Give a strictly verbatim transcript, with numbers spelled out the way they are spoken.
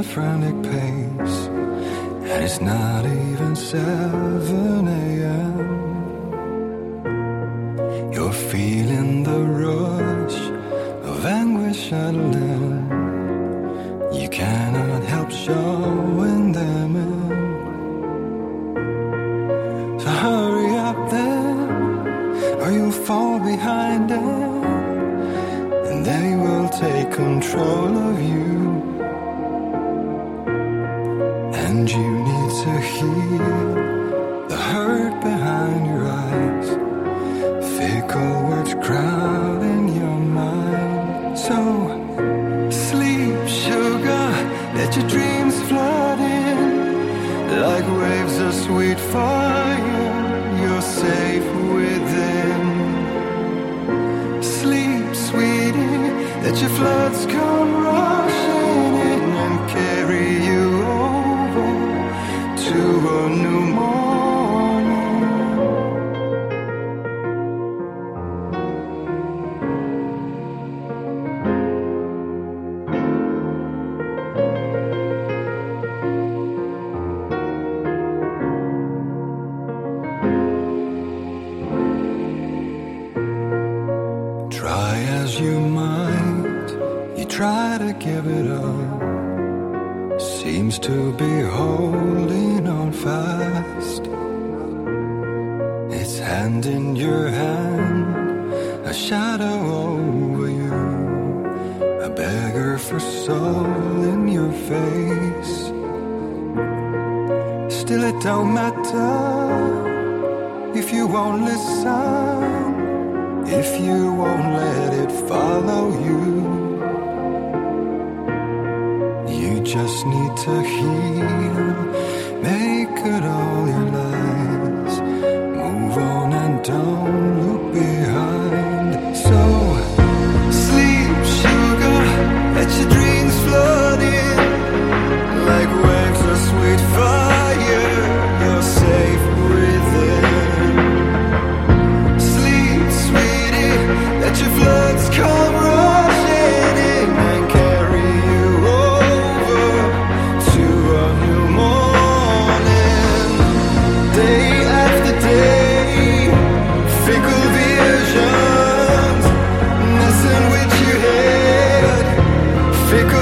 frantic pace, and it's not even seven a.m. You're feeling the rush of anguish settling. You cannot help showing them in. So hurry up then, or you'll fall behind them, and they will take control of you. And you need to heal the hurt behind your eyes, fickle words crowding your mind. So sleep, sugar, let your dreams flood in like waves of sweet fire. You're safe within. Sleep, sweetie, let your floods come rushing in and carry you over to a new morning. Try as you might, you try to give it up, seems to be holding on fast. Its hand in your hand, a shadow over you, a beggar for soul in your face. Still it don't matter if you won't listen, if you won't let it follow you. You just need to heal, make good all your lies, move on and don't look behind. So sleep, sugar, let your dreams flood in like waves of sweet fire. You're safe within. Sleep, sweetie, let your floods come rushing in and carry you over to a new morning. Day after day, fickle visions messing with your head. Fickle